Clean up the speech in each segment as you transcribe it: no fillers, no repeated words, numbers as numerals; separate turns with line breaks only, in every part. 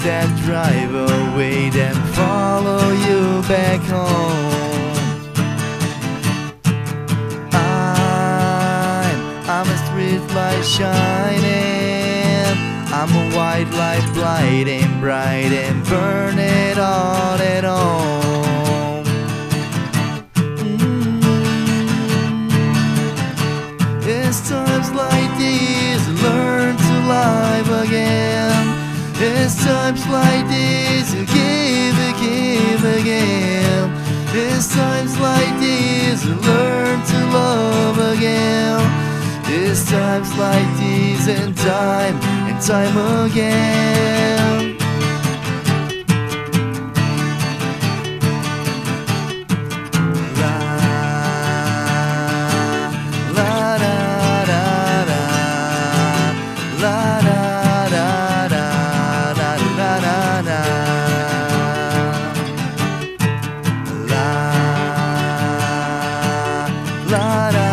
that drive away, then follow you back home. I'm a street light shining, I'm a white light blinding bright and burning all at home. It's times like these you learn to live again. It's times like these you give again. It's times like these you learn to love again. It's times like these and time again. La la da da da, la da da da da da da da, la la da.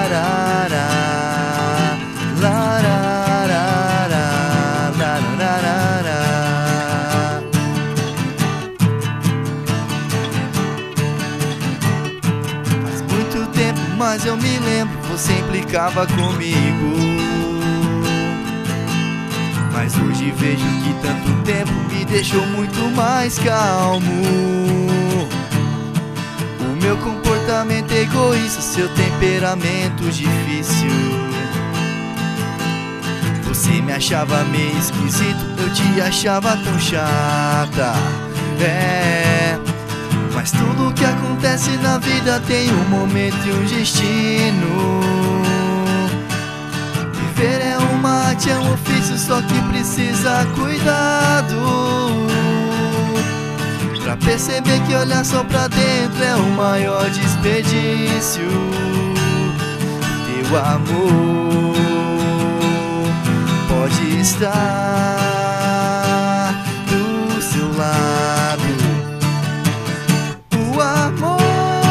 Mas eu me lembro, você implicava comigo. Mas hoje vejo que tanto tempo me deixou muito mais calmo. O meu comportamento é egoísta, seu temperamento difícil. Você me achava meio esquisito, eu te achava tão chata. Mas tudo que acontece na vida tem um momento e um destino. Viver é uma arte, é um ofício, só que precisa cuidado. Pra perceber que olhar só pra dentro é o maior desperdício. Teu amor pode estar do seu lado. O amor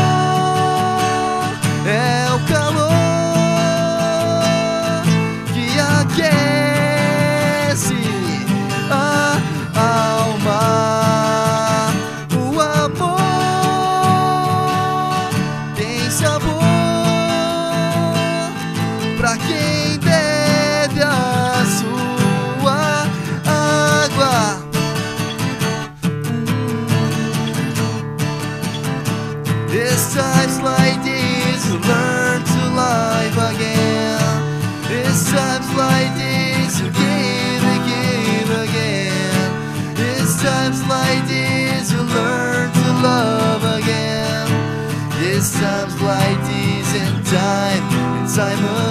é o calor que aquece a alma. O amor tem sabor pra quem bebe a sua água. It's times like these you learn to live again. It's times like these you give again. It's times like these you learn to love again. It's times like these and time again.